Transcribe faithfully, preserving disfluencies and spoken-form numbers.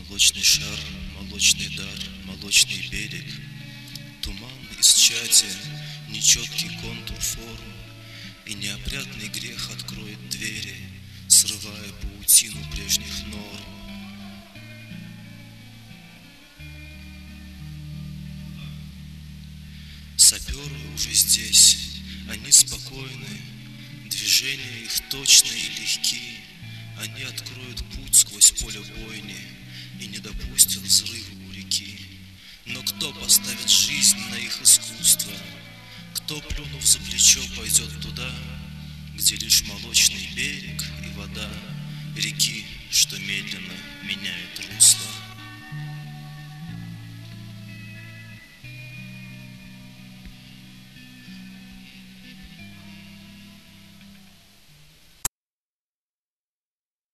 Молочный шар, молочный дар, молочный берег, туман из чати, нечеткий контур форм, и неопрятный грех откроет двери, срывая паутину прежних норм. Саперы уже здесь, они спокойны, движения их точны и легки, они откроют путь сквозь поле бойни и не допустят взрыва у реки. Но кто поставит жизнь на их искусство? Кто, плюнув за плечо, пойдет туда, где лишь молочный берег и вода реки, что медленно меняет русло?